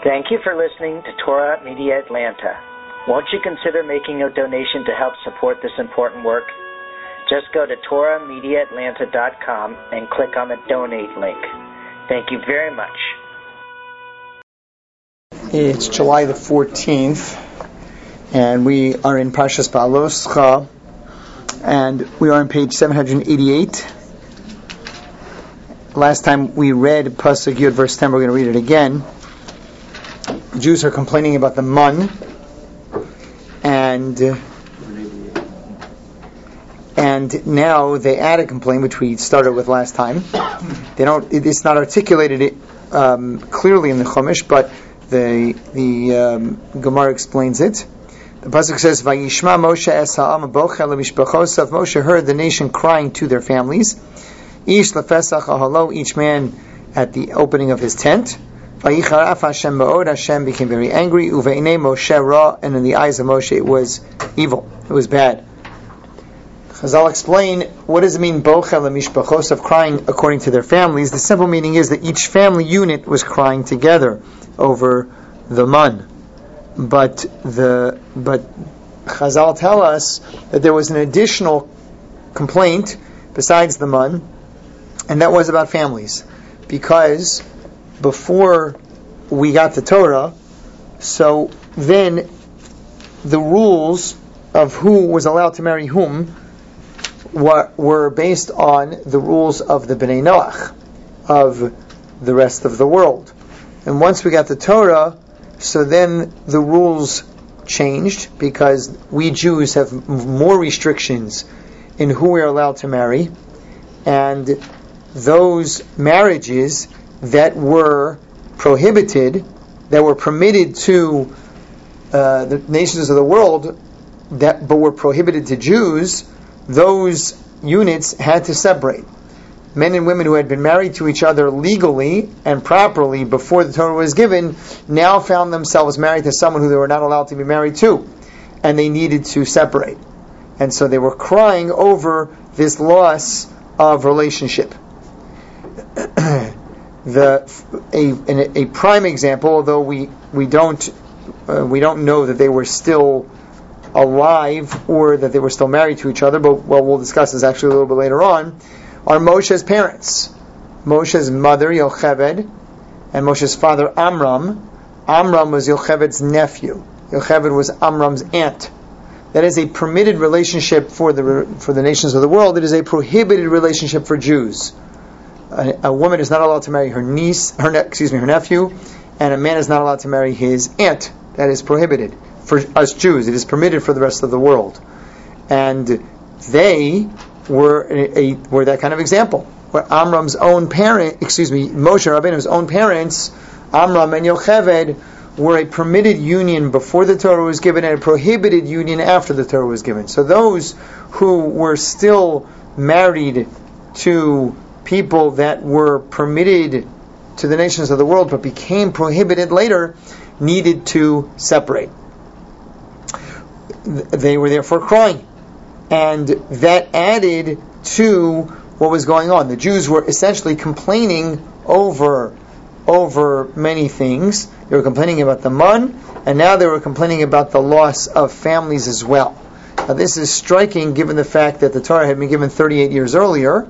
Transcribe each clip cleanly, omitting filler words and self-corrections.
Thank you for listening to Torah Media Atlanta. Won't you consider making a donation to help support this important work? Just go to TorahMediaAtlanta.com and click on the donate link. Thank you very much. It's July the 14th, and we are in Parshas Ba'aloscha, and we are on page 788. Last time we read Pasuk Yud verse 10, we're going to read it again. The Jews are complaining about the mun, and now they add a complaint, which we started with last time. It's not articulated clearly in the Chumash, but the Gemara explains it. The pasuk says, "Vayishma Moshe es ha'am bochel lemishpachosav." Moshe heard the nation crying to their families. Ish lefesach ahalo, each man at the opening of his tent. Vayicharaf Hashem ba'od, Hashem became very angry. Uveinei Moshe ra, and in the eyes of Moshe it was evil, it was bad. Chazal explain, what does it mean, bochel lemishpachosav, crying according to their families? The simple meaning is that each family unit was crying together over the mun. But Chazal tell us that there was an additional complaint besides the mun, and that was about families. Because before we got the Torah, so then the rules of who was allowed to marry whom were based on the rules of the Bnei Noach, of the rest of the world. And once we got the Torah, so then the rules changed, because we Jews have more restrictions in who we are allowed to marry, and those marriages that were prohibited, that were permitted to the nations of the world, but were prohibited to Jews, those units had to separate. Men and women who had been married to each other legally and properly before the Torah was given now found themselves married to someone who they were not allowed to be married to, and they needed to separate. And so they were crying over this loss of relationship. A prime example, although we don't know that they were still alive or that they were still married to each other, but we'll discuss this actually a little bit later on, are Moshe's parents. Moshe's mother, Yocheved, and Moshe's father, Amram. Amram was Yocheved's nephew. Yocheved was Amram's aunt. That is a permitted relationship for the nations of the world. It is a prohibited relationship for Jews. A woman is not allowed to marry her nephew, and a man is not allowed to marry his aunt. That is prohibited for us Jews. It is permitted for the rest of the world. And they were that kind of example, where Amram's own Moshe Rabbeinu's own parents, Amram and Yocheved, were a permitted union before the Torah was given and a prohibited union after the Torah was given. So those who were still married to people that were permitted to the nations of the world but became prohibited later needed to separate. They were therefore crying. And that added to what was going on. The Jews were essentially complaining over many things. They were complaining about the mun, and now they were complaining about the loss of families as well. Now this is striking given the fact that the Torah had been given 39 years earlier,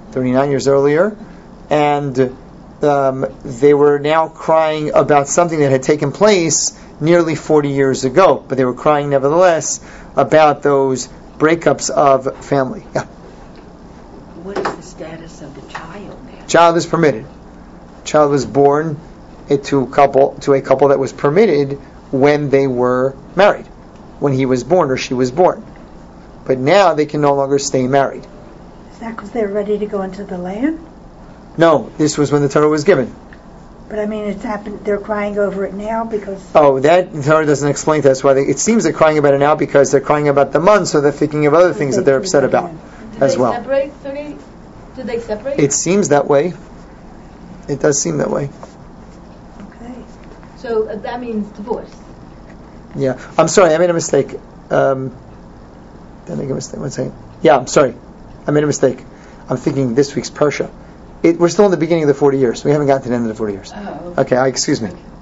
and they were now crying about something that had taken place nearly 40 years ago. But they were crying nevertheless about those breakups of family. Yeah. What is the status of the child now? Child is permitted. Child was born to a couple that was permitted when they were married, when he was born or she was born. But now they can no longer stay married. Is that because they're ready to go into the land? No, this was when the Torah was given. But I mean, it's happened. They're crying over it now because. Oh, that the Torah doesn't explain to us why it seems they're crying about it now because they're crying about the mun, so they're thinking of other things that they're upset about as well. Do they separate? It seems that way. It does seem that way. Okay. So that means divorce. Yeah, I'm sorry, I made a mistake. Did I make a mistake? One second. Yeah, I'm sorry, I made a mistake. I'm thinking this week's Parsha. We're still in the beginning of the 40 years. We haven't gotten to the end of the 40 years. Oh, okay, excuse me.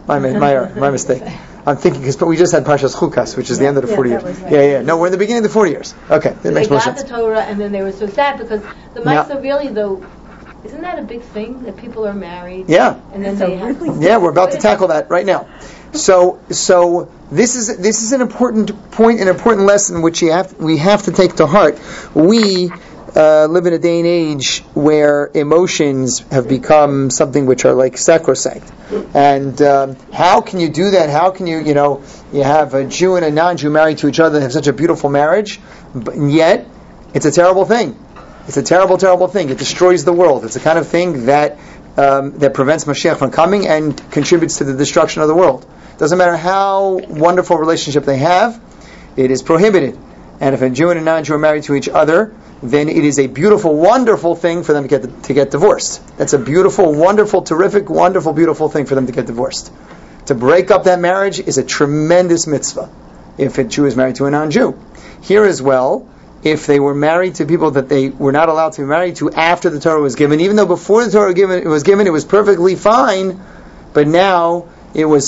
My mistake. I'm thinking because we just had Parshas Chukas, which is the end of the 40 years. Right. Yeah. No, we're in the beginning of the 40 years. Okay, that So makes they more got sense. the Torah, and then they were so sad because the Maisa really, though, isn't that a big thing that people are married? Yeah. And then So they have. really- Yeah, we're about to tackle that right now. So this is an important point, an important lesson which we have to take to heart. We live in a day and age where emotions have become something which are like sacrosanct. And how can you do that? How can you have a Jew and a non-Jew married to each other and have such a beautiful marriage, but yet it's a terrible thing. It's a terrible, terrible thing. It destroys the world. It's the kind of thing that prevents Mashiach from coming and contributes to the destruction of the world. Doesn't matter how wonderful relationship they have, it is prohibited. And if a Jew and a non-Jew are married to each other, then it is a beautiful, wonderful thing for them to get divorced. That's a beautiful, wonderful, terrific, wonderful, beautiful thing for them to get divorced. To break up that marriage is a tremendous mitzvah if a Jew is married to a non-Jew. Here as well, if they were married to people that they were not allowed to be married to after the Torah was given, even though before the Torah was given, it was perfectly fine, but now it was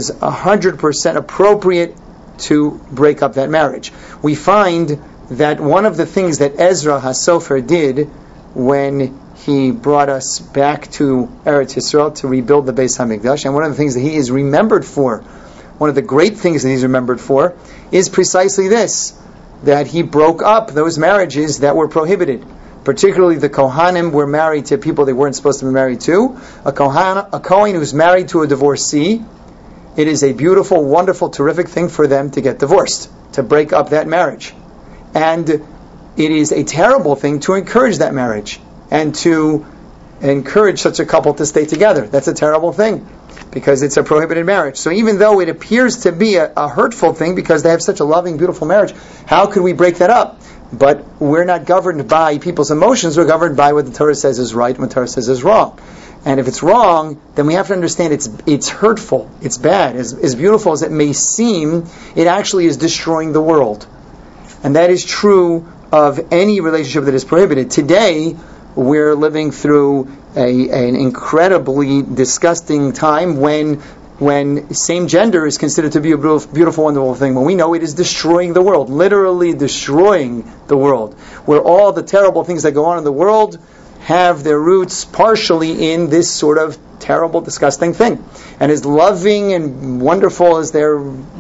100% appropriate to break up that marriage. We find that one of the things that Ezra HaSofer did when he brought us back to Eretz Yisrael to rebuild the Beis HaMikdash, and one of the things that he is remembered for, one of the great things that he's remembered for, is precisely this, that he broke up those marriages that were prohibited. Particularly the Kohanim were married to people they weren't supposed to be married to. A Kohen who's married to a divorcee, it is a beautiful, wonderful, terrific thing for them to get divorced, to break up that marriage. And it is a terrible thing to encourage that marriage and to encourage such a couple to stay together. That's a terrible thing because it's a prohibited marriage. So even though it appears to be a hurtful thing because they have such a loving, beautiful marriage, how could we break that up? But we're not governed by people's emotions. We're governed by what the Torah says is right and what the Torah says is wrong. And if it's wrong, then we have to understand it's hurtful, it's bad. As beautiful as it may seem, it actually is destroying the world. And that is true of any relationship that is prohibited. Today, we're living through an incredibly disgusting time when same gender is considered to be a beautiful, wonderful thing, when we know it is destroying the world, literally destroying the world, where all the terrible things that go on in the world have their roots partially in this sort of terrible, disgusting thing. And as loving and wonderful as their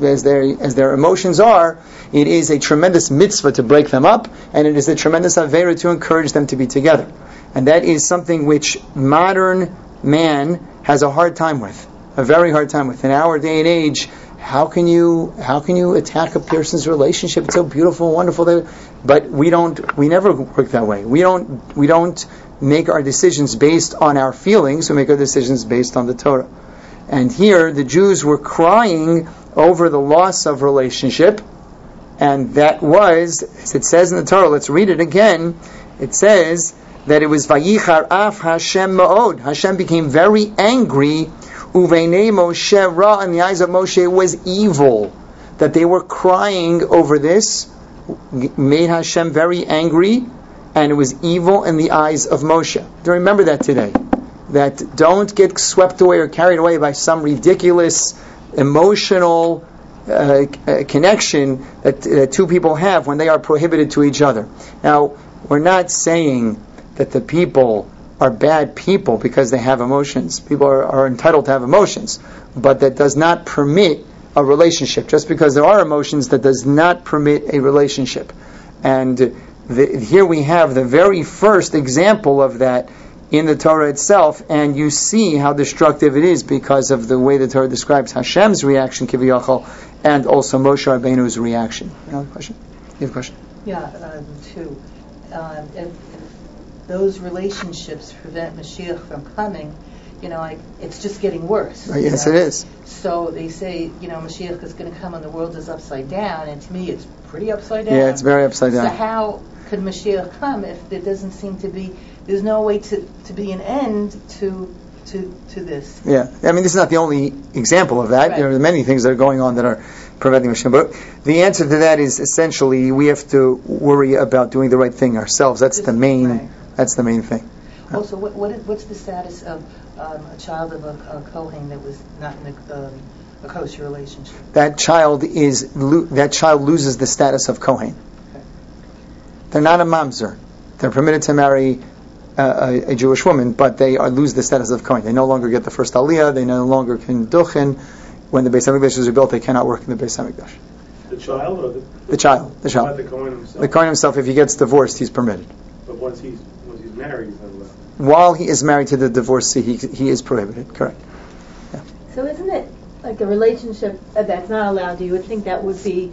emotions are, it is a tremendous mitzvah to break them up, and it is a tremendous avera to encourage them to be together. And that is something which modern man has a hard time with, a very hard time with. In our day and age, how can you attack a person's relationship? It's so beautiful, wonderful, but we never work that way. We don't make our decisions based on our feelings. We make our decisions based on the Torah. And here, the Jews were crying over the loss of relationship, and that was, as it says in the Torah, let's read it again, it says that it was Vayichar af Hashem ma'od. Hashem became very angry, uveinei Moshe ra, in the eyes of Moshe was evil. That they were crying over this made Hashem very angry, and it was evil in the eyes of Moshe. To remember that today. That don't get swept away or carried away by some ridiculous emotional connection that two people have when they are prohibited to each other. Now, we're not saying that the people are bad people because they have emotions. People are entitled to have emotions, but that does not permit a relationship. Just because there are emotions, that does not permit a relationship. And here we have the very first example of that in the Torah itself, and you see how destructive it is because of the way the Torah describes Hashem's reaction, Kiviyachal, and also Moshe Rabbeinu's reaction. You have a question? Yeah, too. If those relationships prevent Mashiach from coming, it's just getting worse. Yes, it is. So they say, Mashiach is going to come and the world is upside down, and to me it's pretty upside down. Yeah, it's very upside down. So how could Mashiach come if there doesn't seem to be, there's no way to be an end to this? Yeah, I mean, this is not the only example of that. Right. There are many things that are going on that are preventing Mashiach. But the answer to that is essentially we have to worry about doing the right thing ourselves. That's the main. Right. That's the main thing. Also, what's the status of a child of a Kohen that was not in a kosher relationship? That child loses the status of Kohen. They're not a mamzer. They're permitted to marry a Jewish woman, but they lose the status of Kohen. They no longer get the first aliyah. They no longer can duchen. When the Beis Hamikdash is rebuilt, they cannot work in the Beis Hamikdash. The child or the child? The child. Not the Kohen himself. The Kohen himself, if he gets divorced, he's permitted. But once he's married, he's not allowed. While he is married to the divorcee, he is prohibited. Correct. Yeah. So isn't it like a relationship that's not allowed? You would think that would be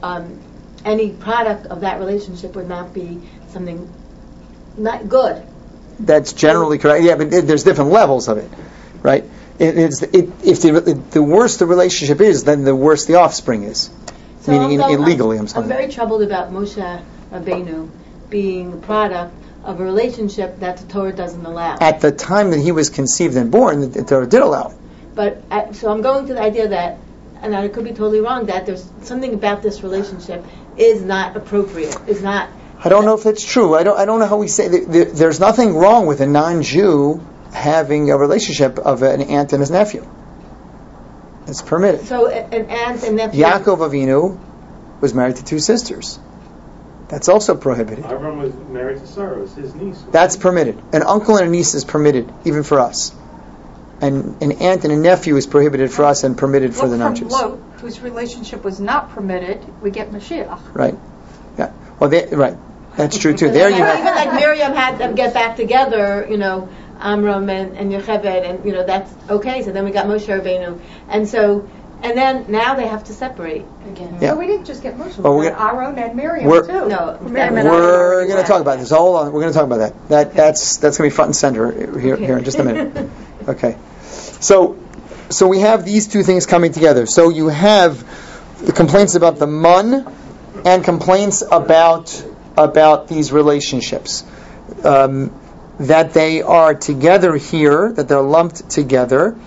any product of that relationship would not be something not good. That's generally correct. Yeah, but there's different levels of it, right? If the worse the relationship is, then the worse the offspring is. So Meaning illegally, I'm I'm very troubled about Moshe Rabbeinu being the product of a relationship that the Torah doesn't allow. At the time that he was conceived and born, the Torah did allow it. But so I'm going to the idea that, and I could be totally wrong, that there's something about this relationship is not appropriate. Is not. I don't know if it's true. I don't know how we say that. There's nothing wrong with a non-Jew having a relationship of an aunt and his nephew. It's permitted. So an aunt and nephew. Yaakov Avinu was married to two sisters. That's also prohibited. Avram was married to Sarah, it was his niece. That's permitted. An uncle and a niece is permitted, even for us. And an aunt and a nephew is prohibited for us and permitted for the non-Jews. From Lot, whose relationship was not permitted, we get Mashiach. Right. Yeah. Well, right. That's true too. There you have. Even like Miriam had them get back together, Amram and Yocheved, and that's okay. So then we got Moshe Rabbeinu, and then now they have to separate again. Yeah. So we didn't just get Moshe, Well, we got Aaron and Miriam too. No, we're going to talk about this. Hold on, we're going to talk about that. That's going to be front and center here in just a minute. Okay. So we have these two things coming together. So you have the complaints about the mun and complaints about these relationships. That they are together here, that they're lumped together.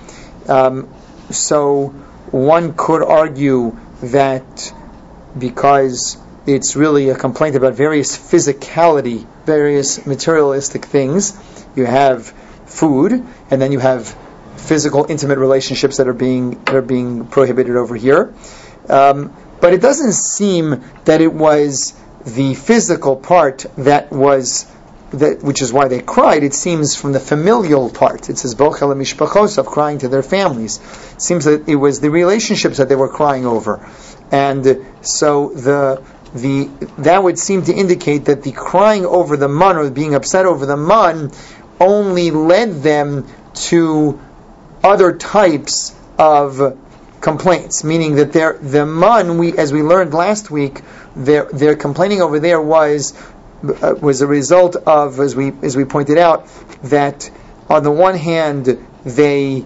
So one could argue that because it's really a complaint about various physicality, various materialistic things, you have food, and then you have physical, intimate relationships that are being prohibited over here. But it doesn't seem that it was the physical part which is why they cried. It seems from the familial part. It says Bochel mishpachosav, crying to their families. It seems that it was the relationships that they were crying over, and so that would seem to indicate that the crying over the mun or being upset over the mun only led them to other types of complaints, meaning that the mun, as we learned last week, their complaining over there was a result of, as we pointed out, that on the one hand they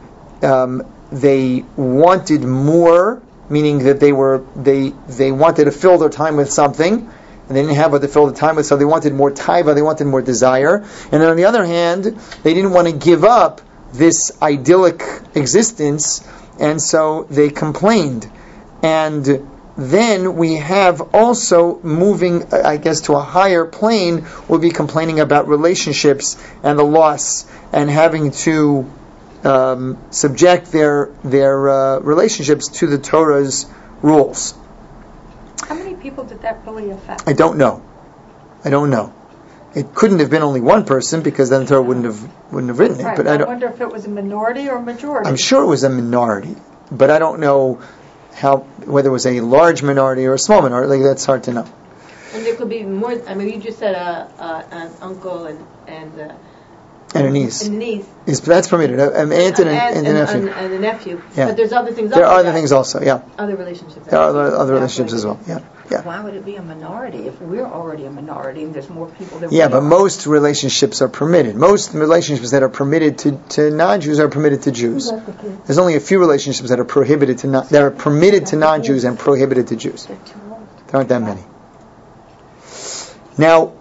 wanted more, meaning that they wanted to fill their time with something, and they didn't have what to fill the time with, so they wanted more taiva, they wanted more desire. And then on the other hand, they didn't want to give up this idyllic existence, and so they complained. And then we have also moving, I guess, to a higher plane, will be complaining about relationships and the loss and having to subject their relationships to the Torah's rules. How many people did that really affect? I don't know. It couldn't have been only one person, because then the Torah wouldn't have written it. Right, but I wonder if it was a minority or a majority. I'm sure it was a minority, but I don't know whether it was a large minority or a small minority. That's hard to know. And there could be more. I mean, you just said an uncle and a niece. And a niece. That's permitted. An aunt and a nephew. And a nephew. Yeah. But there's other things. There are other things also. Yeah. Other relationships. There are other relationships as well. Yeah. Why would it be a minority if we're already a minority and there's more people than we are? But most relationships are permitted. Most relationships that are permitted to non-Jews are permitted to Jews. There's only a few relationships that are permitted to non-Jews and prohibited to Jews. There aren't that many. Now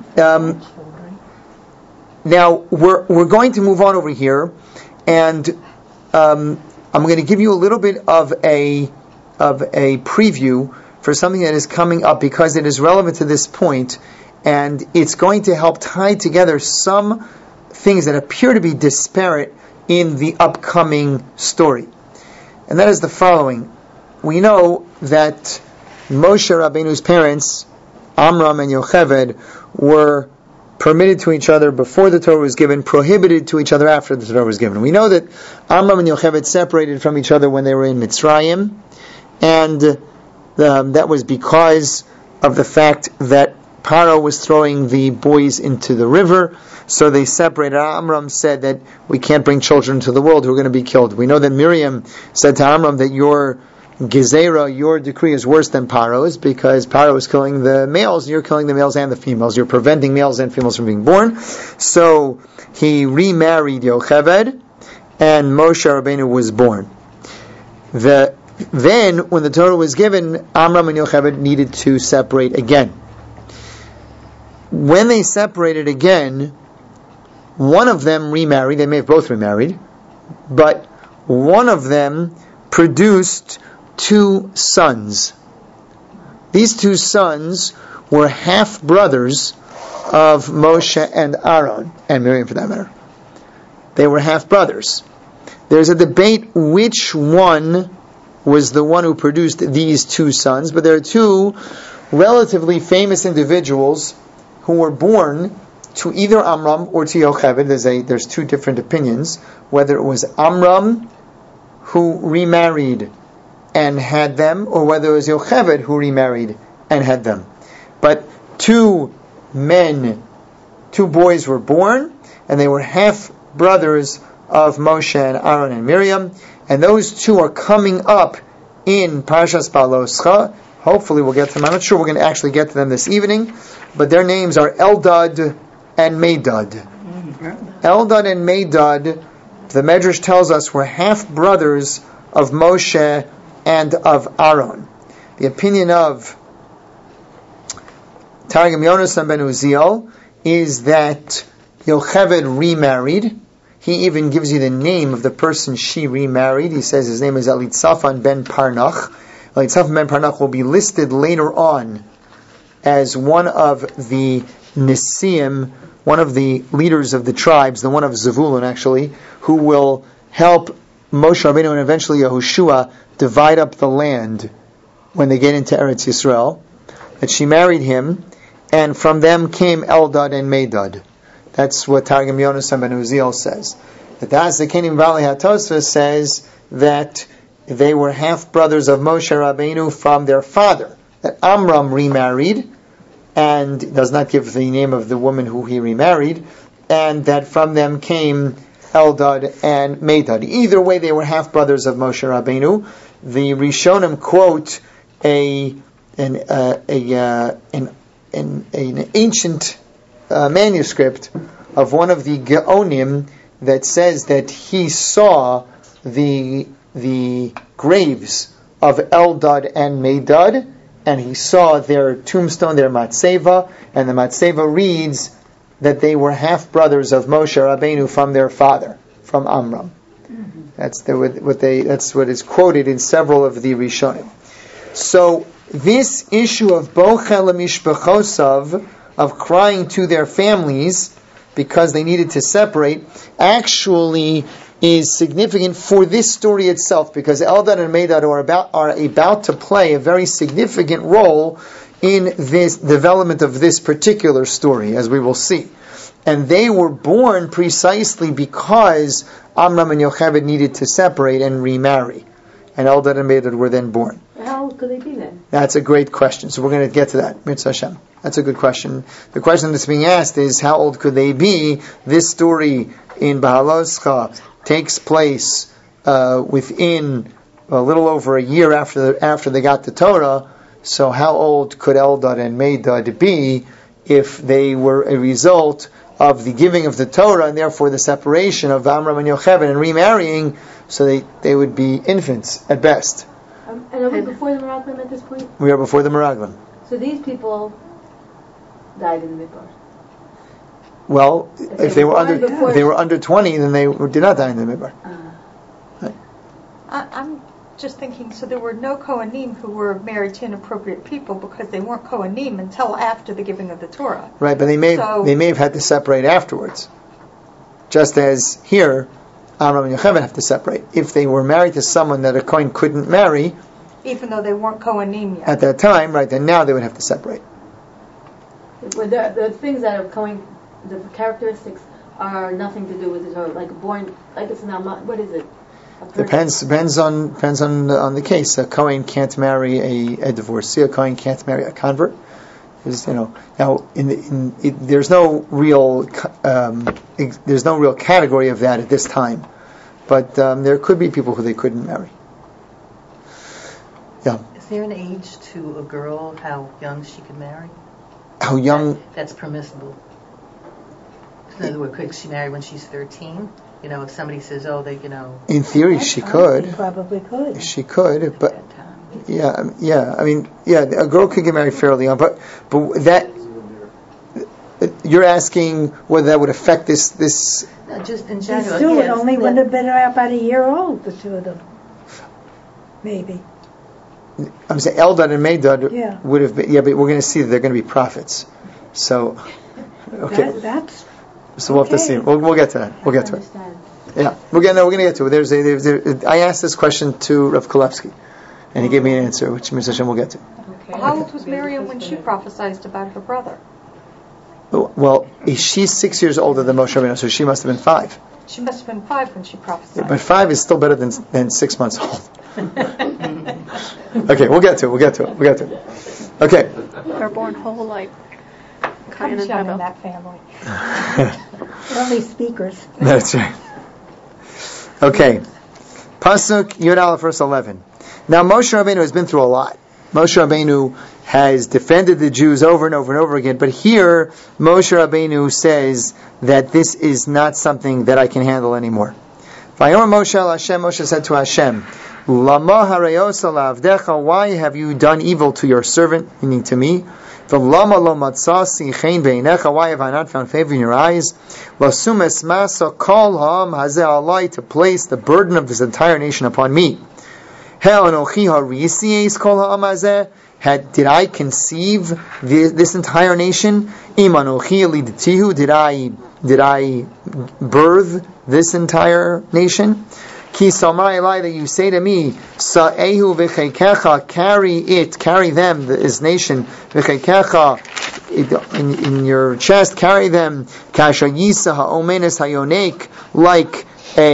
we're going to move on over here, and I'm going to give you a little bit of a preview for something that is coming up, because it is relevant to this point, and it's going to help tie together some things that appear to be disparate in the upcoming story. And that is the following. We know that Moshe Rabbeinu's parents, Amram and Yocheved, were permitted to each other before the Torah was given, prohibited to each other after the Torah was given. We know that Amram and Yocheved separated from each other when they were in Mitzrayim, and that was because of the fact that Paro was throwing the boys into the river, so they separated. Amram said that we can't bring children into the world who are going to be killed. We know that Miriam said to Amram that your Gezerah, your decree is worse than Paro's, because Paro is killing the males, and you're killing the males and the females. You're preventing males and females from being born. So he remarried Yocheved, and Moshe Rabbeinu was born. Then, when the Torah was given, Amram and Yocheved needed to separate again. When they separated again, one of them remarried. They may have both remarried, but one of them produced 2 sons. These 2 sons were half brothers of Moshe and Aaron, and Miriam for that matter. They were half brothers. There's a debate which one was the one who produced these 2 sons, but there are 2 relatively famous individuals who were born to either Amram or to Yocheved. There's 2 different opinions, whether it was Amram who remarried and had them, or whether it was Yocheved who remarried and had them. But 2 boys were born, and they were half brothers of Moshe and Aaron and Miriam, and those 2 are coming up in Parshas Baloscha. Hopefully we'll get to them. I'm not sure we're going to actually get to them this evening, but their names are Eldad and Medad. Eldad and Medad, the Medrash tells us, were half brothers of Moshe and of Aaron. The opinion of Targum Yonasan ben Uziel is that Yocheved remarried. He even gives you the name of the person she remarried. He says his name is Elitzaphan ben Parnach. Elitzaphan ben Parnach will be listed later on as one of the Nisim, one of the leaders of the tribes, the one of Zevulun actually, who will help Moshe Rabbeinu and eventually Yehoshua divide up the land when they get into Eretz Yisrael. That she married him, and from them came Eldad and Medad. That's what Targum Yonasan ben Uziel says. The Das Zekenim Valley HaTosfos says that they were half brothers of Moshe Rabbeinu from their father. That Amram remarried, and does not give the name of the woman who he remarried, and that from them came Eldad and Medad. Either way, they were half brothers of Moshe Rabbeinu. The Rishonim quote an ancient manuscript of one of the Geonim that says that he saw the graves of Eldad and Medad, and he saw their tombstone, their matzeva, and the matzeva reads that they were half brothers of Moshe Rabbeinu from their father, from Amram. That's what is quoted in several of the Rishonim. So this issue of bochel mishpachosav, of crying to their families because they needed to separate, actually is significant for this story itself, because Eldad and Medad are about to play a very significant role in this development of this particular story, as we will see. And they were born precisely because Amram and Yocheved needed to separate and remarry. And Eldad and Medad were then born. How old could they be then? That's a great question. So we're going to get to that. Mitzvah Hashem. That's a good question. The question that's being asked is, how old could they be? This story in Bahaloscha takes place within a little over a year after they got the Torah. So how old could Eldad and Medad be if they were a result of the giving of the Torah and therefore the separation of Amram and Yocheved and remarrying? So they would be infants at best. And are we before the Meraglim at this point? We are before the Meraglim. So these people died in the Midbar. Well, if they were under 20, then they did not die in the Midbar. Right. I'm just thinking, so there were no Kohanim who were married to inappropriate people because they weren't Kohanim until after the giving of the Torah. Right, but they may have had to separate afterwards. Just as here, Amram and Yocheved have to separate. If they were married to someone that a Kohen couldn't marry, Even though they weren't Kohanim yet. at that time, right, then now they would have to separate. Well, the things that are going, the characteristics are nothing to do with the Torah. Like born, like it's now. What is it? Depends on the case. A Kohen can't marry a divorcee. A Kohen can't marry a convert. There's no real category of that at this time, but there could be people who they couldn't marry. Yeah. Is there an age to a girl how young she could marry? How young? That's permissible. In other words, could she marry when she's 13? If somebody says, In theory, she could. She probably could. She could, but a girl could get married fairly young, but that you're asking whether that would affect this. No, just in They general. still yes, only would have been about a year old, the two of them. Maybe. I'm saying Eldad and Medad would have been. Yeah, but we're going to see that they're going to be prophets. So, okay. That's So we'll have to see. We'll get to that. We'll get to it. Yeah, we're going to get to it. I asked this question to Rav Kulevsky, and he gave me an answer, which Mr. Hashem we'll get to. Okay. How old was Miriam when she prophesied about her brother? Well, she's 6 years older than Moshe Rabbeinu, so she must have been 5. She must have been 5 when she prophesied. But 5 is still better than 6 months old. Okay, we'll get to it. Okay. They're born whole like Cain and young in Abel. that family. only speakers. That's right. Okay. Pasuk Yud Aleph verse 11. Now Moshe Rabbeinu has been through a lot. Moshe Rabbeinu has defended the Jews over and over and over again, but here Moshe Rabbeinu says that this is not something that I can handle anymore. Vayomer Moshe el Hashem, Moshe said to Hashem, Lama hareyosa la'avdecha, why have you done evil to your servant, meaning to me? V'lama lo matzasi chein beinecha, why have I not found favor in your eyes? L'sum esmasa kol ha'am hazeh alai, to place the burden of this entire nation upon me. He'anochi harisi es kol ha'am hazeh, did I conceive this entire nation? Imanochi lidtihu, did I birth this entire nation? Ki samai elai, that you say to me, sa'ehu v'cheikecha, carry them, this nation, v'cheikecha, in your chest, carry them, kasha yisa ha'omenes hayonek, like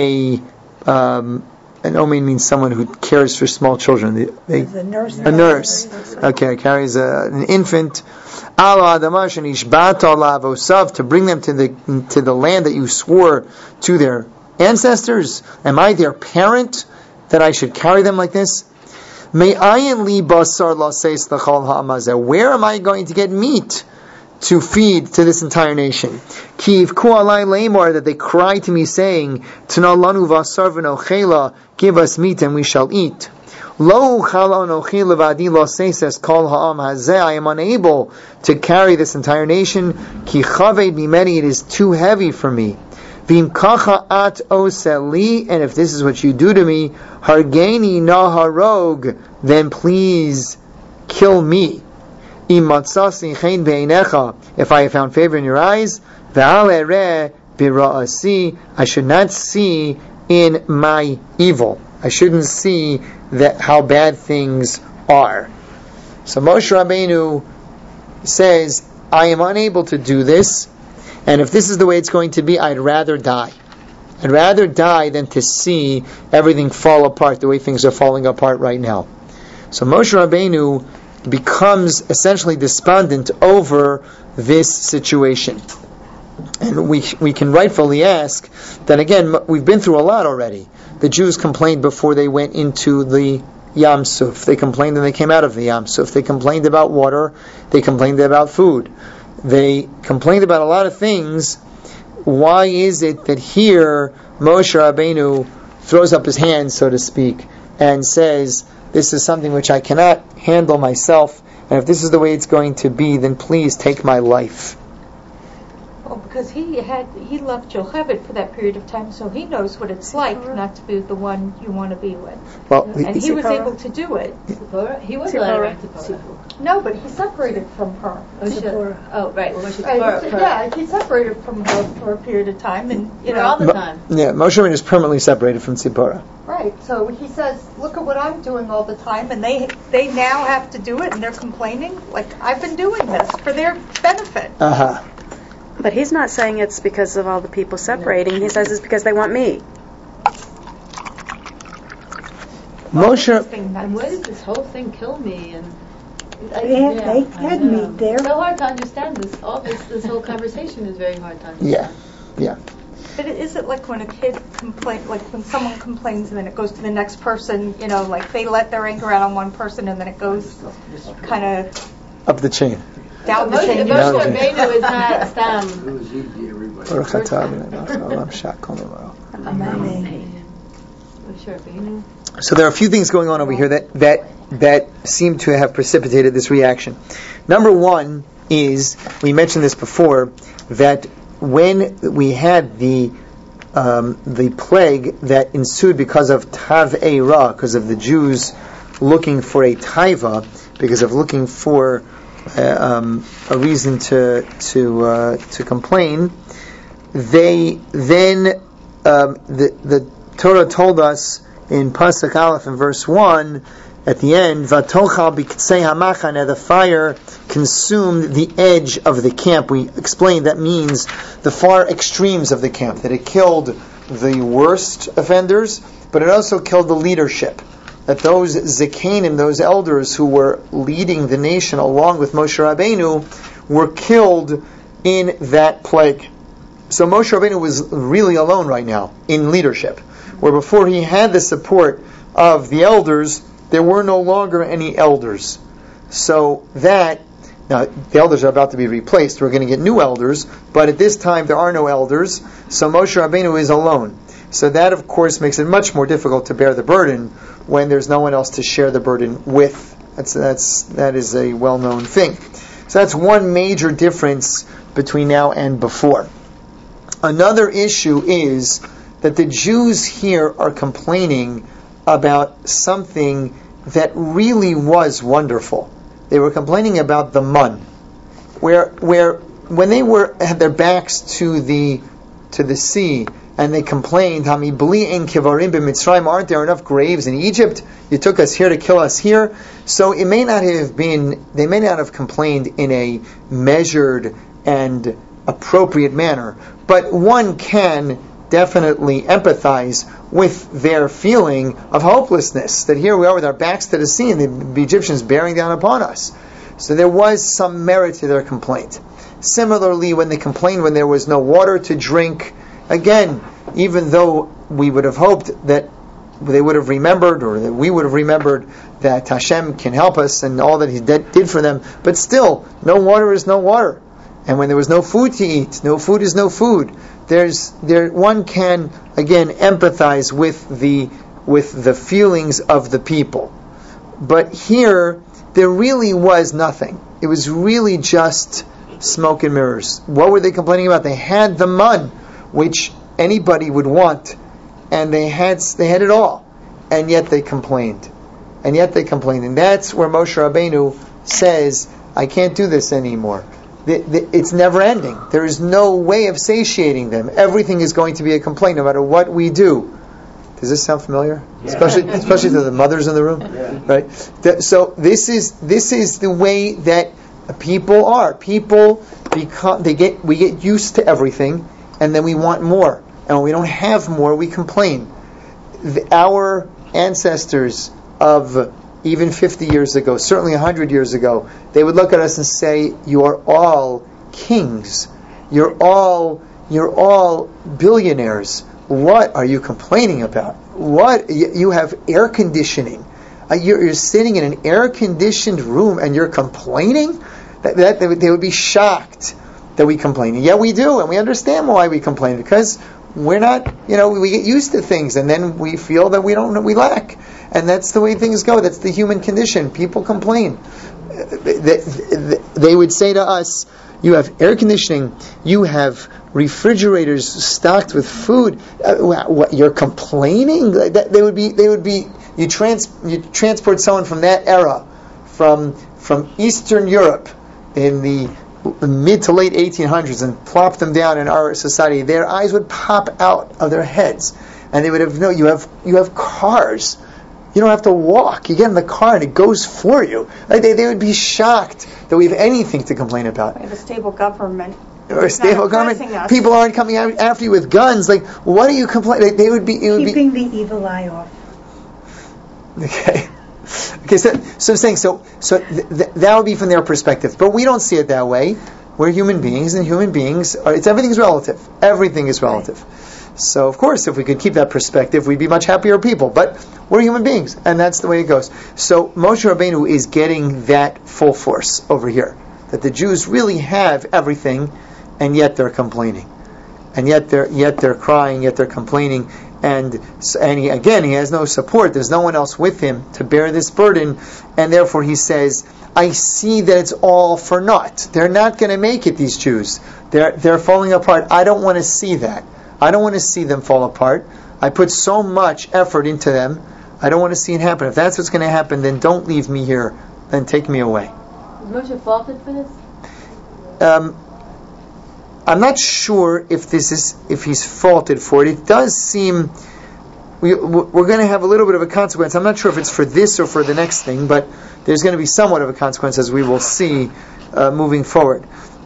an omen means someone who cares for small children. A nurse. Okay, carries an infant. Ala adamash and ishbata lavosav, to bring them to the land that you swore to their ancestors. Am I their parent that I should carry them like this? May ayin li basar laseis l'chol ha'amazeh. Where am I going to get meat to feed to this entire nation? Ki yivku alai leimor, that they cry to me saying, Tana lanu vasar v'nochela, give us meat and we shall eat. Lo chala nochi levadi laseis kol ha'am hazeh. I am unable to carry this entire nation. Ki chaved mimeni, it is too heavy for me. V'im kacha at oseli, and if this is what you do to me, hargeni naharog, then please kill me. Im matzasi chein beinecha, if I have found favor in your eyes, ve'al ereh b'ra'asi, I should not see in my evil. I shouldn't see that how bad things are. So Moshe Rabbeinu says, I am unable to do this, and if this is the way it's going to be, I'd rather die. I'd rather die than to see everything fall apart the way things are falling apart right now. So Moshe Rabbeinu becomes essentially despondent over this situation. And we can rightfully ask that, again, we've been through a lot already. The Jews complained before they went into the Yam Suf. They complained when they came out of the Yam Suf. They complained about water. They complained about food. They complained about a lot of things. Why is it that here Moshe Rabbeinu throws up his hands, so to speak, and says, this is something which I cannot handle myself, and if this is the way it's going to be, then please take my life? Well, because he left Yocheved for that period of time, so he knows what it's like not to be the one you want to be with. Well, and he was able to do it. He was allowed to No, but he separated from her. Oh, right. Well, Moshe Yeah, he separated from her for a period of time, and all the time. Yeah, Moshe Rabbeinu is permanently separated from Tzipora. Right. So he says, "Look at what I'm doing all the time," and they now have to do it, and they're complaining. Like, I've been doing this for their benefit. But he's not saying it's because of all the people separating. He says it's because they want me. Moshe. And where did this whole thing kill me? And They had me there. It's so hard to understand this. This whole conversation is very hard to understand. Yeah. But is it like when a kid like when someone complains and then it goes to the next person, like they let their anger out on one person and then it goes kind of up the chain. Down the chain. Moshe Rabbeinu is not Stam. So there are a few things going on over here that seem to have precipitated this reaction. Number one is, we mentioned this before, that when we had the plague that ensued because of Tav'ei Ra, because of the Jews looking for a taiva, because of looking for a reason to complain, they then the Torah told us in Pasuk Aleph in verse 1 at the end, Vatochal b'ktzei hamachane, the fire consumed the edge of the camp. We explained that means the far extremes of the camp, that it killed the worst offenders, but it also killed the leadership. That those Zekanim, those elders who were leading the nation along with Moshe Rabbeinu, were killed in that plague. So Moshe Rabbeinu was really alone right now in leadership, where before he had the support of the elders, there were no longer any elders. So now the elders are about to be replaced. We're going to get new elders, but at this time there are no elders, so Moshe Rabbeinu is alone. So that, of course, makes it much more difficult to bear the burden when there's no one else to share the burden with. That is a well-known thing. So that's one major difference between now and before. Another issue is that the Jews here are complaining about something that really was wonderful. They were complaining about the mun, where when they had their backs to the sea, and they complained, "Hami bli ein kivarim b'Mitzrayim, aren't there enough graves in Egypt? You took us here to kill us here." So they may not have complained in a measured and appropriate manner, but one can definitely empathize with their feeling of hopelessness, that here we are with our backs to the sea and the Egyptians bearing down upon us. So there was some merit to their complaint. Similarly, when they complained when there was no water to drink, again, even though we would have hoped that they would have remembered, or that we would have remembered that Hashem can help us and all that He did for them, but still, no water is no water. And when there was no food to eat, no food is no food. One can again empathize with the feelings of the people. But here, there really was nothing. It was really just smoke and mirrors. What were they complaining about? They had the mun, which anybody would want, and they had it all, and yet they complained. And that's where Moshe Rabbeinu says, "I can't do this anymore." It's never ending. There is no way of satiating them. Everything is going to be a complaint, no matter what we do. Does this sound familiar? Yeah. Especially to the mothers in the room, yeah. Right? So this is the way that people are. People we get used to everything, and then we want more. And when we don't have more, we complain. Our ancestors of even 50 years ago, certainly 100 years ago, they would look at us and say, "You are all kings. You're all billionaires. What are you complaining about? What, you have air conditioning? You're sitting in an air-conditioned room and you're complaining?" They would be shocked that we complain. And yet we do, and we understand why we complain, because we're not, we get used to things, and then we feel that we lack. And that's the way things go. That's the human condition. People complain. They would say to us, "You have air conditioning, you have refrigerators stocked with food. What, you're complaining?" They would be. You transport someone from that era, from from Eastern Europe in the mid to late 1800s and plop them down in our society, their eyes would pop out of their heads, and they would have, no, you have cars. You don't have to walk. You get in the car and it goes for you. Like they would be shocked that we have anything to complain about. We have a stable government. Or a stable government. People aren't coming out after you with guns. Like, what are you complaining? They would be keeping the evil eye off. Okay. So I'm saying, that would be from their perspective, but we don't see it that way. We're human beings, and human beings everything's relative. Everything is relative. So of course, if we could keep that perspective, we'd be much happier people. But we're human beings, and that's the way it goes. So Moshe Rabbeinu is getting that full force over here, that the Jews really have everything, and yet they're complaining, and yet they're crying, yet they're complaining. And he has no support. There's no one else with him to bear this burden, and therefore he says, I see that it's all for naught. They're not going to make it, these Jews. They're falling apart. I don't want to see that. I don't want to see them fall apart. I put so much effort into them. I don't want to see it happen. If that's what's going to happen, then don't leave me here. Then take me away. Is Moshe faulted for this? I'm not sure if he's faulted for it. It does seem we're going to have a little bit of a consequence. I'm not sure if it's for this or for the next thing, but there's going to be somewhat of a consequence, as we will see moving forward.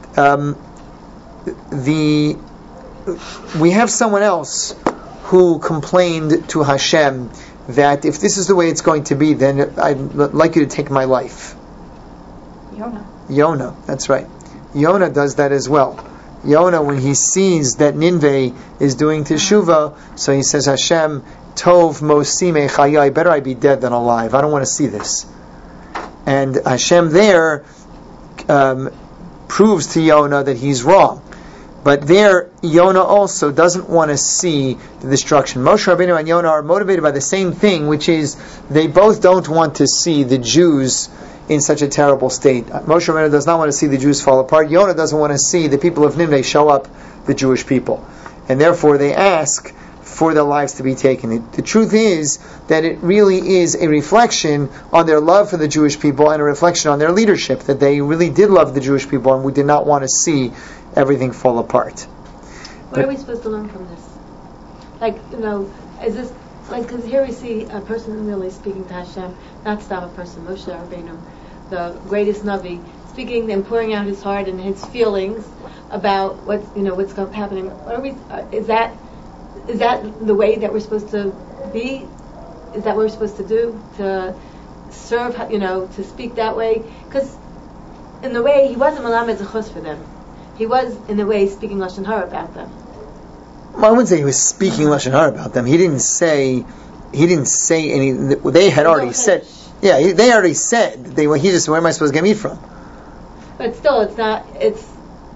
We have someone else who complained to Hashem that if this is the way it's going to be, then I'd like you to take my life. Yonah, that's right. Yonah does that as well. Yonah, when he sees that Nineveh is doing teshuvah, so he says, Hashem, Tov Mosime Chayai, better I be dead than alive. I don't want to see this. And Hashem there proves to Yonah that he's wrong. But there, Yonah also doesn't want to see the destruction. Moshe Rabbeinu and Yonah are motivated by the same thing, which is they both don't want to see the Jews in such a terrible state. Moshe Rabbeinu does not want to see the Jews fall apart. Yonah doesn't want to see the people of Nineveh show up the Jewish people. And therefore they ask for their lives to be taken. The truth is that it really is a reflection on their love for the Jewish people and a reflection on their leadership, that they really did love the Jewish people and we did not want to see everything fall apart. What are we supposed to learn from this? Like, is this, because here we see a person really speaking to Hashem, not stop a person, Moshe Rabbeinu, the greatest Navi, speaking and pouring out his heart and his feelings about what's happening. What are we? Is that the way that we're supposed to be? Is that what we're supposed to do? To serve, to speak that way? Because in the way he wasn't Melamed Zechus for them. He was, in a way, speaking Lashon Hara about them. Well, I wouldn't say he was speaking Lashon Hara about them. He didn't say any. They had already said. Yeah, they already said. He just, where am I supposed to get meat from? But still, it's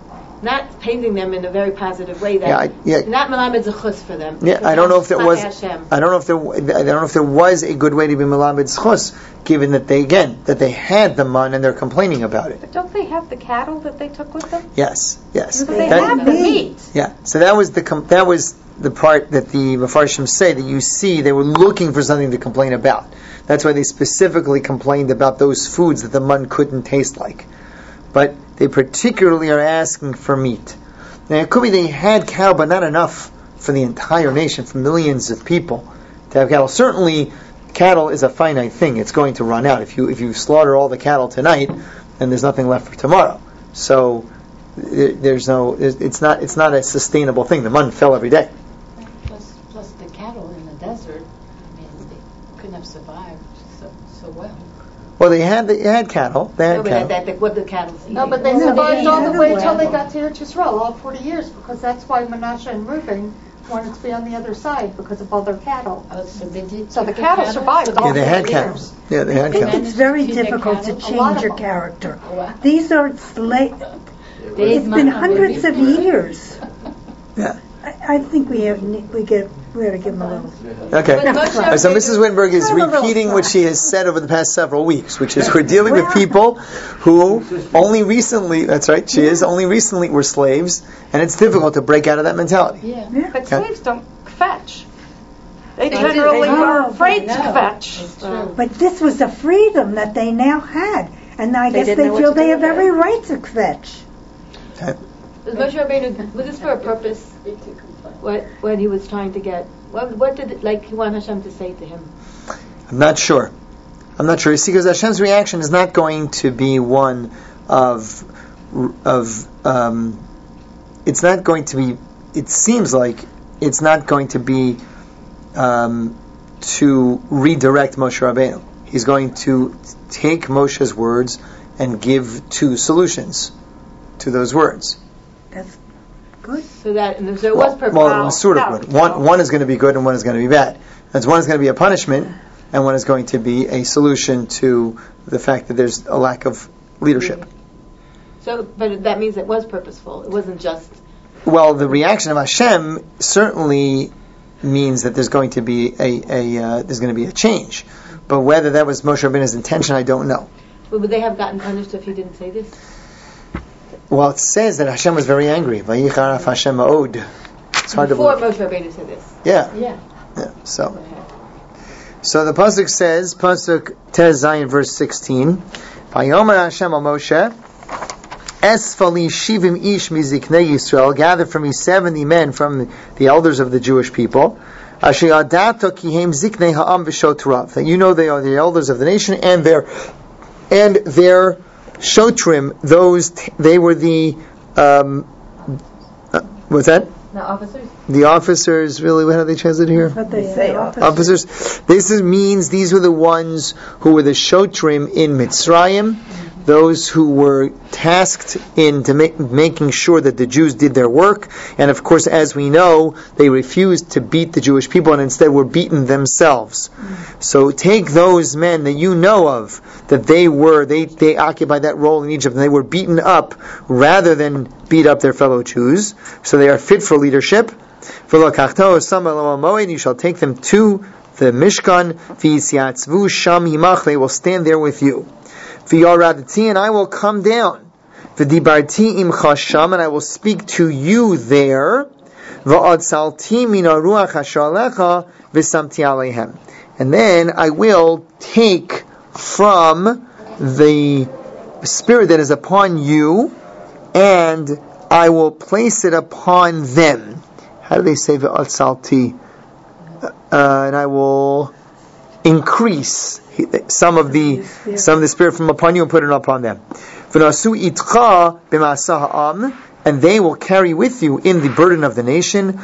not painting them in a very positive way. Not Melamed Zechus for them. Yeah, I don't know if there was. I don't know if there was a good way to be Melamed Zechus, given that they had the man and they're complaining about it. But don't they have the cattle that they took with them? Yes. So they have the meat. Yeah. So that was the part that the Mefarshim say that you see they were looking for something to complain about. That's why they specifically complained about those foods that the man couldn't taste like. But they particularly are asking for meat. Now it could be they had cattle, but not enough for the entire nation, for millions of people to have cattle. Certainly, cattle is a finite thing; it's going to run out. If you slaughter all the cattle tonight, then there's nothing left for tomorrow. So it's not a sustainable thing. The man fell every day. Plus the cattle in the desert, they couldn't have survived so well. Well, they had cattle. They had cattle. What the cattle eating? No, but they survived all the way until they got to Eretz Yisrael, all 40 years, because that's why Menashe and Reuben wanted to be on the other side, because of all their cattle. So the cattle survived all 40 years. Yeah, they had cattle. It's very difficult to change your character. These are slaves. It's been hundreds of years. Yeah. I think we have to give them a little. Okay. So Mrs. Winberg is repeating what she has said over the past several weeks, which is we're dealing with people who only recently, that's right, only recently were slaves, and it's difficult to break out of that mentality. Yeah. But slaves don't fetch. They generally are afraid to fetch. But this was a freedom that they now had. And I guess they feel they have every right to kvetch. Okay. Was Moshe Rabbeinu, was this for a purpose? What he was trying to get? What did he want Hashem to say to him? I'm not sure. You see, because Hashem's reaction is not going to be one of it's not going to be. It seems like it's not going to be to redirect Moshe Rabbeinu. He's going to take Moshe's words and give two solutions to those words. That's good. So it was purpose. Well, it was sort of good. One is going to be good and one is going to be bad. And one is going to be a punishment and one is going to be a solution to the fact that there's a lack of leadership. So, but that means it was purposeful. It wasn't just. Well, the reaction of Hashem certainly means that there's going to be a change. But whether that was Moshe Rabbeinu's intention, I don't know. But would they have gotten punished if he didn't say this? Well, it says that Hashem was very angry. Vayicharaf Hashem ma'od. It's hard Before to believe. Moshe Rabbeinu said this. Yeah. So the pasuk says, pasuk Tez Zayin verse 16, Vayomer Hashem al Moshe, Esfali shivim ish miziknei Yisrael, gather for me 70 men from the elders of the Jewish people. Asher yadato kihem ziknei ha'am v'shoturav. That you know they are the elders of the nation and their shotrim. They were the what's that? The officers. The officers, really, how do they translate here? What they say, officers. This means these were the ones who were the shotrim in Mitzrayim, those who were tasked into making sure that the Jews did their work. And of course, as we know, they refused to beat the Jewish people and instead were beaten themselves. So take those men that you know of, that they occupied that role in Egypt and they were beaten up rather than beat up their fellow Jews. So they are fit for leadership. And you shall take them to the Mishkan, they will stand there with you. And I will come down. And I will speak to you there. And then I will take from the spirit that is upon you, and I will place it upon them. How do they say v'atzalti? And I will increase some of the spirit from upon you and put it upon them. And they will carry with you in the burden of the nation.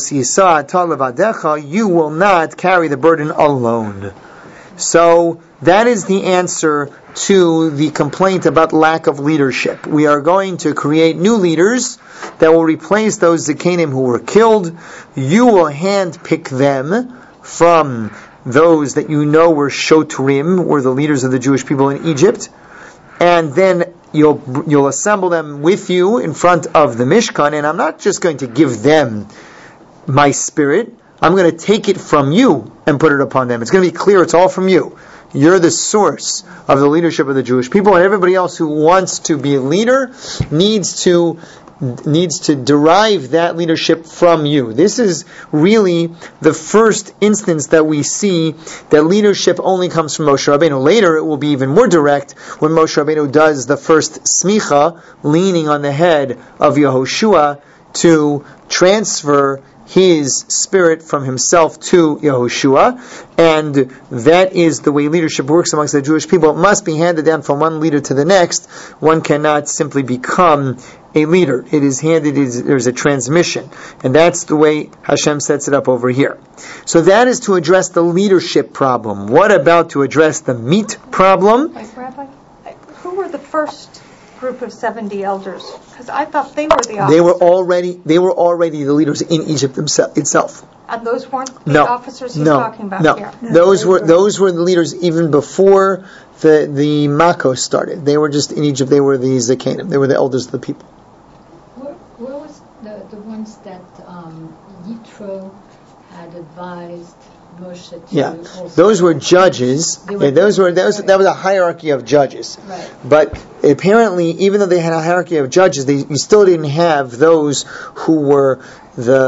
You will not carry the burden alone. So that is the answer to the complaint about lack of leadership. We are going to create new leaders that will replace those Zikanim who were killed. You will handpick them from those that you know were Shotrim, were the leaders of the Jewish people in Egypt, and then you'll assemble them with you in front of the Mishkan, and I'm not just going to give them my spirit, I'm going to take it from you and put it upon them. It's going to be clear, it's all from you. You're the source of the leadership of the Jewish people, and everybody else who wants to be a leader needs to derive that leadership from you. This is really the first instance that we see that leadership only comes from Moshe Rabbeinu. Later it will be even more direct when Moshe Rabbeinu does the first smicha, leaning on the head of Yehoshua to transfer his spirit from himself to Yehoshua, and that is the way leadership works amongst the Jewish people. It must be handed down from one leader to the next. One cannot simply become a leader. It is there's a transmission, and that's the way Hashem sets it up over here. So that is to address the leadership problem. What about to address the meat problem? Rabbi, who were the first group of 70 elders? Because I thought they were the officers. They were already the leaders in Egypt itself. And those weren't the officers he's talking about here? Those were the leaders even before the Makos started. They were just in Egypt. They were the Zakanim. They were the elders of the people. Where was the ones that Yitro had advised Moshe to? Yeah, those were judges. That was a hierarchy of judges. Right. But apparently, even though they had a hierarchy of judges, you still didn't have those who were the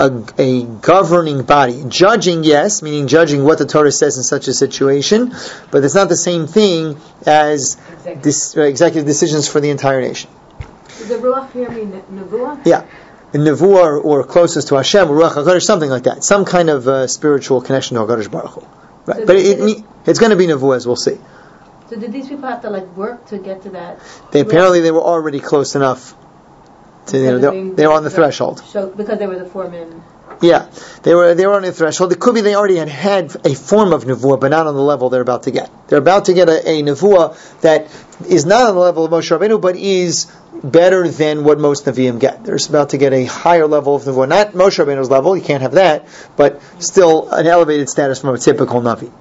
a governing body. Judging, yes, meaning judging what the Torah says in such a situation, but it's not the same thing as executive decisions for the entire nation. Does the Ruach here mean Nevuah? Yeah. Nevuah or closest to Hashem, Ruach HaKodesh, something like that. Some kind of spiritual connection to HaKadosh Baruch Hu. Right. So but it's going to be Nevuah, as we'll see. So did these people have to work to get to that? Apparently they were already close enough to, they were on the threshold. Because they were the 4 men. Yeah, they were on the threshold. It could be they already had a form of nevuah, but not on the level they're about to get. They're about to get a nevuah that is not on the level of Moshe Rabbeinu, but is better than what most Nevi'im get. They're about to get a higher level of nevuah. Not Moshe Rabbeinu's level, you can't have that, but still an elevated status from a typical Navi.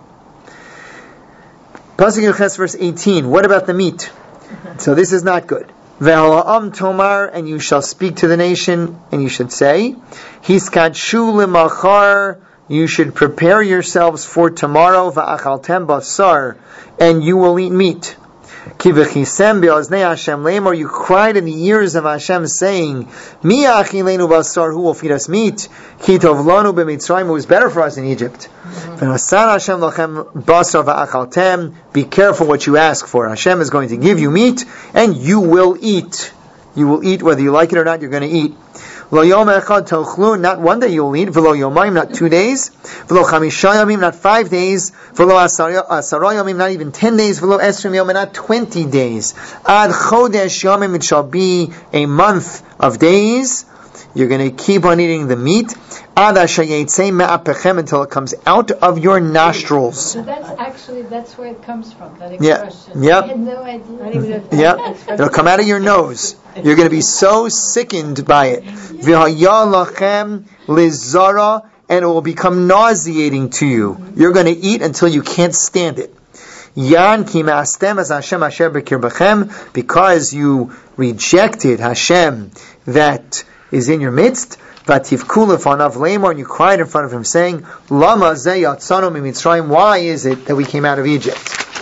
Pasuk Yoches, verse 18. What about the meat? So this is not good. Ve'ala'am tomar, and you shall speak to the nation, and you should say, Hiskadshu limachar, you should prepare yourselves for tomorrow, va'achaltem basar, and you will eat meat. Ki v'chisem be'oznei Hashem lemor, you cried in the ears of Hashem saying, Mi achilenu basar, who will feed us meat? Ki tovlanu b'mitzrayim, it was better for us in Egypt. V'nasan Hashem lachem basar va'achaltem, be careful what you ask for. Hashem is going to give you meat, and you will eat. You will eat whether you like it or not, you're going to eat. Lo yom echad tochlu, not one day you will eat. V'lo yomayim, not 2 days. V'lo chamisha yomim, not 5 days. V'lo asara yomim, not even 10 days. V'lo esrim yomim, not 20 days. Ad chodesh yomim, it shall be a month of days. You're going to keep on eating the meat. Ad asher yetzei me'apechem, until it comes out of your nostrils. So that's where it comes from, that expression. Yep. I had no idea. Yep. It'll come out of your nose. You're going to be so sickened by it. V'haya lachem lizara, and it will become nauseating to you. You're going to eat until you can't stand it. Yan ki ma'astem as Hashem asher b'kirbechem, because you rejected Hashem that is in your midst. Vativku lefanav lemor, and you cried in front of him, saying, Lama ze yatzanu mimitzrayim, why is it that we came out of Egypt?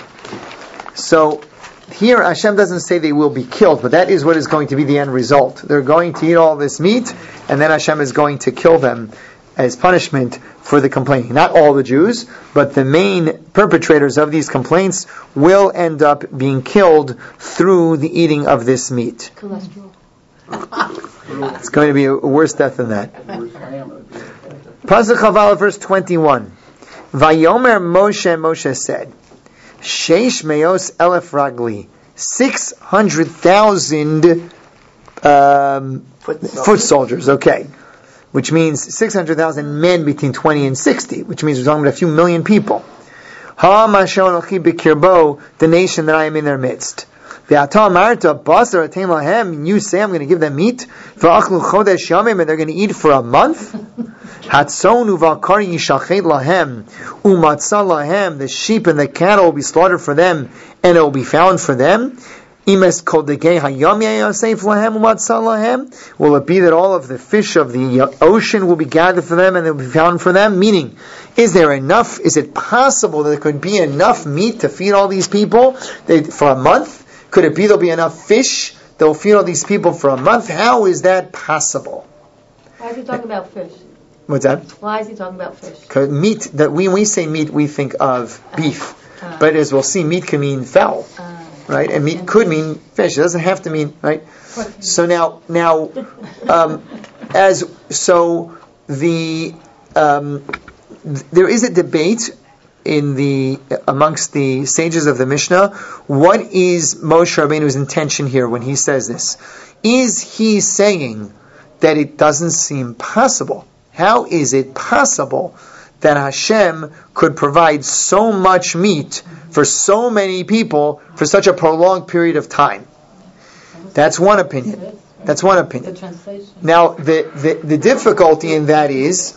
So here Hashem doesn't say they will be killed, but that is what is going to be the end result. They're going to eat all this meat, and then Hashem is going to kill them as punishment for the complaining. Not all the Jews, but the main perpetrators of these complaints will end up being killed through the eating of this meat. Cholesterol. It's going to be a worse death than that. Pasuk Chaval, verse 21. Vayomer Moshe said, Sheish meos elef ragli, 600,000 foot soldiers, okay. Which means 600,000 men between 20 and 60, which means we're talking about a few million people. Ha mashon ochi b'kirbo, the nation that I am in their midst. Ve'ata marta basar atein lahem, and you say I'm going to give them meat. Ve'achlu chodesh yamim, and they're going to eat for a month. Hatzon u'vakar yishachet lahem, u'matzah lahem, the sheep and the cattle will be slaughtered for them, and it will be found for them. Imes kol degei hayam yasef lahem u'matzah lahem, will it be that all of the fish of the ocean will be gathered for them and they will be found for them? Meaning, is there enough, is it possible that there could be enough meat to feed all these people for a month? Could it be there'll be enough fish that will feed all these people for a month? How is that possible? Why is he talking about fish? What's that? Why is he talking about fish? Because meat, when we say meat, we think of beef. But as we'll see, meat can mean fowl. Right? And meat could mean fish. It doesn't have to mean, right? So now, there is a debate amongst the sages of the Mishnah. What is Moshe Rabbeinu's intention here when he says this? Is he saying that it doesn't seem possible? How is it possible that Hashem could provide so much meat for so many people for such a prolonged period of time? That's one opinion. Now, the difficulty in that is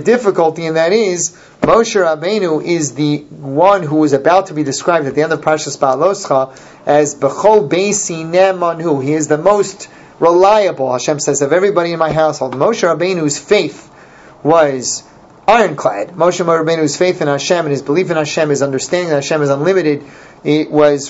Moshe Rabbeinu is the one who is about to be described at the end of Parshas Ba'aloscha as B'chol Beisi Ne'emanu. He is the most reliable, Hashem says, of everybody in my household. Moshe Rabbeinu's faith was ironclad. Moshe Rabbeinu's faith in Hashem and his belief in Hashem, his understanding that Hashem is unlimited, it was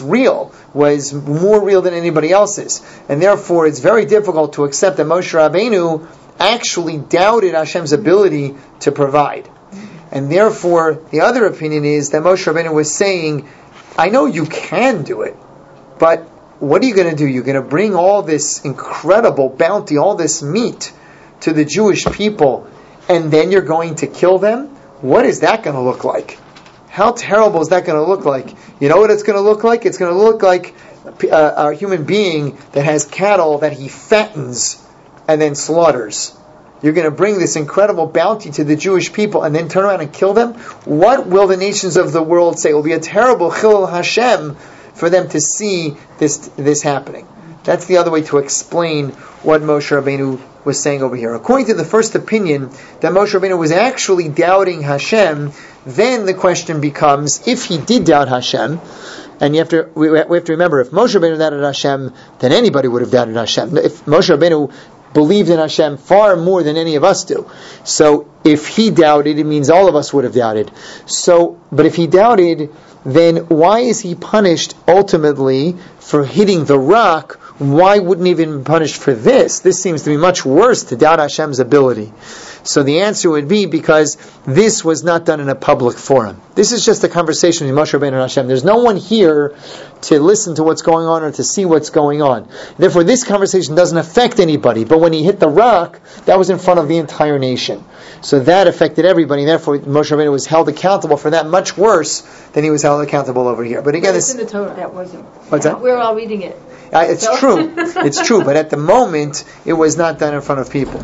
more real than anybody else's. And therefore it's very difficult to accept that Moshe Rabbeinu actually doubted Hashem's ability to provide. And therefore, the other opinion is that Moshe Rabbeinu was saying, I know you can do it, but what are you going to do? You're going to bring all this incredible bounty, all this meat to the Jewish people, and then you're going to kill them? What is that going to look like? How terrible is that going to look like? You know what it's going to look like? It's going to look like a human being that has cattle that he fattens and then slaughters. You're going to bring this incredible bounty to the Jewish people and then turn around and kill them? What will the nations of the world say? It will be a terrible Chilul Hashem for them to see this happening. That's the other way to explain what Moshe Rabbeinu was saying over here. According to the first opinion, that Moshe Rabbeinu was actually doubting Hashem, then the question becomes, if he did doubt Hashem, and we have to remember, if Moshe Rabbeinu doubted Hashem, then anybody would have doubted Hashem. If Moshe Rabbeinu believed in Hashem far more than any of us do. So if he doubted, it means all of us would have doubted. But if he doubted, then why is he punished ultimately for hitting the rock? Why wouldn't he even be punished for this? This seems to be much worse, to doubt Hashem's ability. So the answer would be because this was not done in a public forum. This is just a conversation with Moshe Rabbeinu and Hashem. There's no one here to listen to what's going on or to see what's going on. Therefore, this conversation doesn't affect anybody. But when he hit the rock, that was in front of the entire nation. So that affected everybody. Therefore, Moshe Rabbeinu was held accountable for that much worse than he was held accountable over here. But again, it's in the Torah. That wasn't. What's that? We're all reading it. It's true. It's true. But at the moment, it was not done in front of people.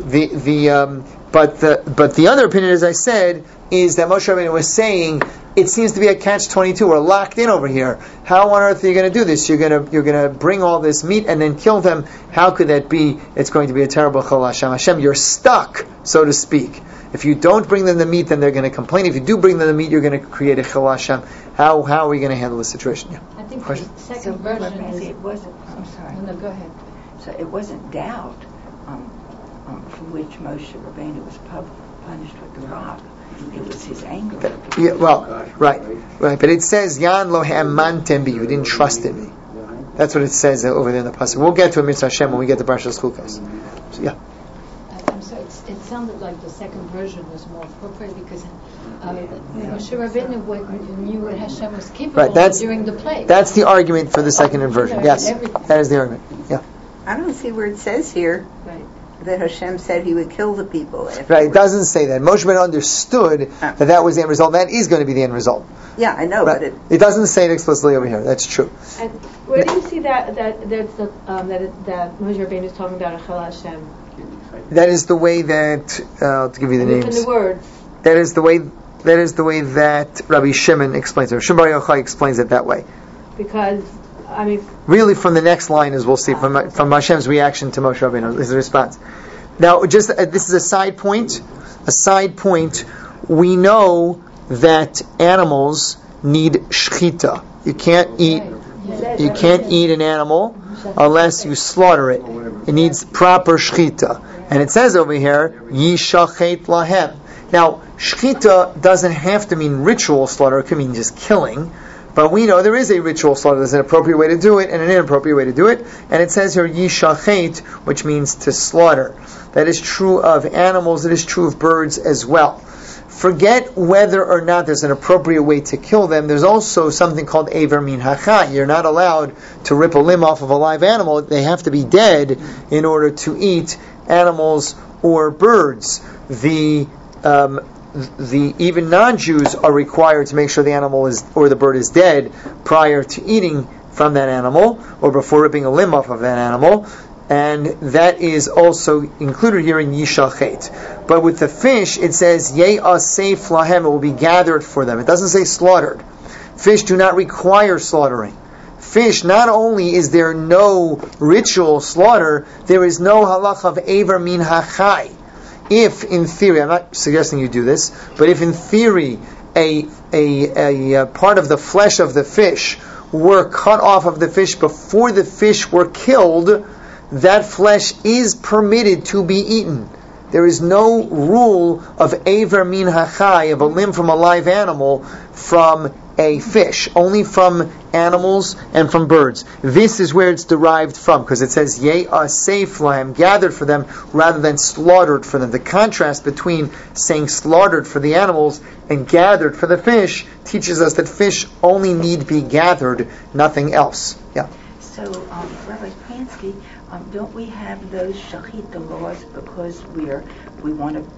But the other opinion, as I said, is that Moshe Rabbeinu was saying it seems to be a catch-22. We're locked in over here. How on earth are you going to do this? You're going to bring all this meat and then kill them. How could that be? It's going to be a terrible Chilul Hashem. Hashem, you're stuck, so to speak. If you don't bring them the meat, then they're going to complain. If you do bring them the meat, you're going to create a Chilul Hashem. How are we going to handle this situation? Yeah. I think Question? the second version is... It wasn't, I'm sorry. No, go ahead. So it wasn't doubt for which Moshe Rabbeinu was punished with the rock. It was his anger. Right. But it says, Yan lo ha'amantem bi, you didn't trust in me. That's what it says over there in the pasuk. We'll get to a Mitzvah Hashem when we get to Parashas Chukas. So, yeah. I'm sorry, it sounded like the second version was more appropriate because Moshe Rabbeinu knew what Hashem was capable of during the plague. That's the argument for the second version. Yes, that is the argument. Yeah. I don't see where it says here that Hashem said he would kill the people. Afterwards. Right, it doesn't say that. Moshe Rabbeinu understood that was the end result. That is going to be the end result. Yeah, I know, but it doesn't say it explicitly over here. That's true. And where do you see that Moshe Rabbeinu is talking about a Chilul Hashem? That is the way that I'll give you the names. In the words. That is the way that Rabbi Shimon explains it. Rabbi Shimon Bar Yochai explains it that way. Because really, from the next line, as we'll see, from Hashem's reaction to Moshe Rabbeinu, his response. Now, just this is a side point. A side point. We know that animals need shchita. You can't eat an animal unless you slaughter it. It needs proper shchita. And it says over here, yishachet lahem. Now, shchita doesn't have to mean ritual slaughter. It could mean just killing. But we know there is a ritual slaughter. There's an appropriate way to do it and an inappropriate way to do it. And it says here, yishachet, which means to slaughter. That is true of animals. It is true of birds as well. Forget whether or not there's an appropriate way to kill them. There's also something called Eiver Min HaChai. You're not allowed to rip a limb off of a live animal. They have to be dead in order to eat animals or birds. The even non-Jews are required to make sure the animal is or the bird is dead prior to eating from that animal or before ripping a limb off of that animal. And that is also included here in Yishachet. But with the fish, it says, Ye'asef lahem, it will be gathered for them. It doesn't say slaughtered. Fish do not require slaughtering. Fish, not only is there no ritual slaughter, there is no halach of Eiver Min HaChai. If, in theory, I'm not suggesting you do this, but if in theory a part of the flesh of the fish were cut off of the fish before the fish were killed, that flesh is permitted to be eaten. There is no rule of Eiver Min HaChai, of a limb from a live animal, from a fish, only from animals and from birds. This is where it's derived from, because it says ye'asef lahem, gathered for them, rather than slaughtered for them. The contrast between saying slaughtered for the animals and gathered for the fish teaches us that fish only need be gathered, nothing else. Yeah. So, Rabbi Kransky, don't we have those shachita laws because we want to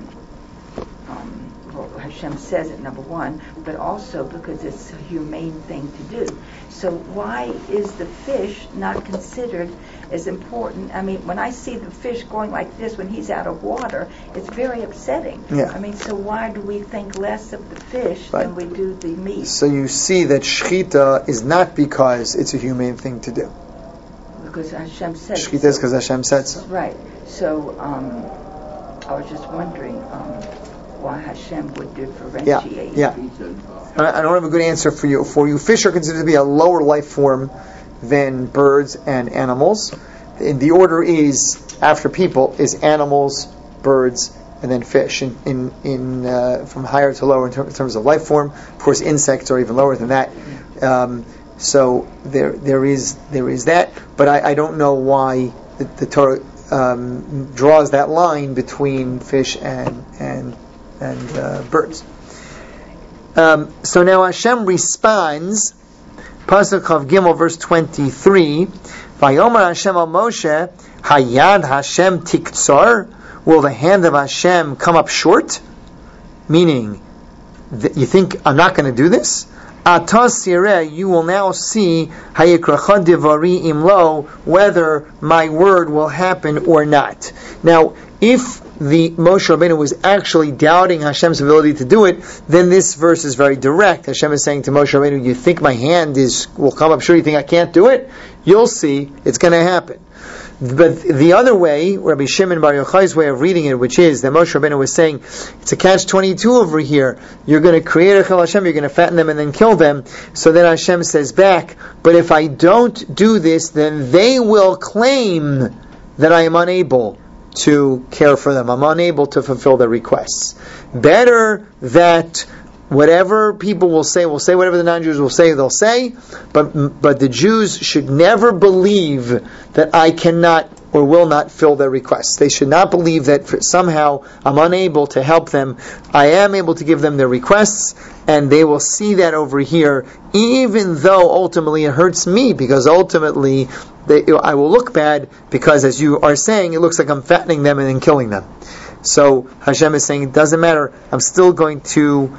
well, Hashem says it, number one, but also because it's a humane thing to do. So why is the fish not considered as important? I mean, when I see the fish going like this when he's out of water, it's very upsetting. Yeah. I mean, so why do we think less of the fish than we do the meat? So you see that shechita is not because it's a humane thing to do. Because Hashem said so. Shechita is because Hashem said so. Right. So I was just wondering why Hashem would differentiate. Yeah. I don't have a good answer for you. Fish are considered to be a lower life form than birds and animals. The order is, after people, is animals, birds, and then fish. In from higher to lower in terms of life form. Of course, insects are even lower than that. So there is that. But I don't know why the Torah draws that line between fish and birds. So now Hashem responds, Pasuk Chav Gimel, verse 23, Vayomer Hashem al Moshe, Hayad Hashem tiktzor, will the hand of Hashem come up short? Meaning, you think I'm not going to do this? Atas yireh, you will now see Hayikracha divari imlo, whether my word will happen or not. Now, if the Moshe Rabbeinu was actually doubting Hashem's ability to do it, then this verse is very direct. Hashem is saying to Moshe Rabbeinu, you think my hand will come up short, you think I can't do it? You'll see, it's going to happen. But the other way, Rabbi Shimon Bar Yochai's way of reading it, which is that Moshe Rabbeinu was saying, it's a catch-22 over here. You're going to create a Chil Hashem, you're going to fatten them and then kill them. So then Hashem says back, but if I don't do this, then they will claim that I am unable to care for them. I'm unable to fulfill their requests. Better that whatever people will say whatever the non-Jews will say, they'll say, but the Jews should never believe that I cannot or will not fill their requests. They should not believe that somehow I'm unable to help them. I am able to give them their requests, and they will see that over here, even though ultimately it hurts me, because ultimately I will look bad, because as you are saying, it looks like I'm fattening them and then killing them. So Hashem is saying, it doesn't matter, I'm still going to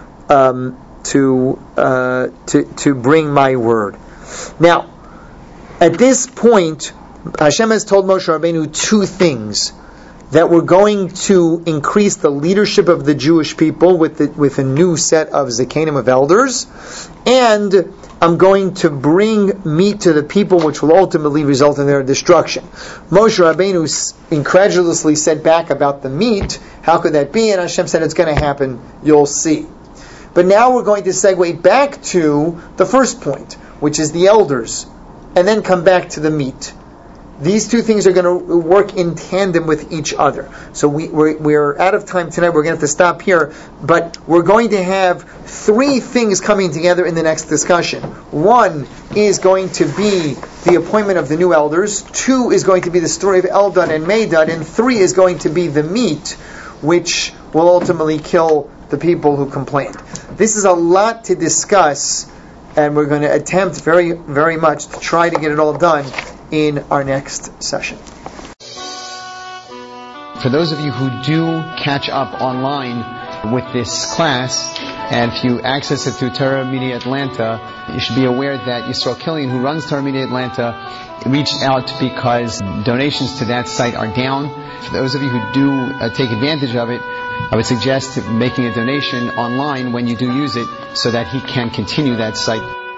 bring my word. Now, at this point, Hashem has told Moshe Rabbeinu two things: that we're going to increase the leadership of the Jewish people with a new set of zakenim, of elders, and I'm going to bring meat to the people, which will ultimately result in their destruction. Moshe Rabbeinu incredulously said back about the meat, how could that be? And Hashem said, it's going to happen, you'll see. But now we're going to segue back to the first point, which is the elders, and then come back to the meat. These two things are going to work in tandem with each other. So we're out of time tonight. We're going to have to stop here. But we're going to have three things coming together in the next discussion. One is going to be the appointment of the new elders. Two is going to be the story of Eldad and Medad. And three is going to be the meat, which will ultimately kill the people who complained. This is a lot to discuss, and we're going to attempt very, very much to try to get it all done in our next session. For those of you who do catch up online with this class, and if you access it through Torah Media Atlanta, you should be aware that Yisrael Killian, who runs Torah Media Atlanta, reached out because donations to that site are down. For those of you who do take advantage of it, I would suggest making a donation online when you do use it, so that he can continue that site.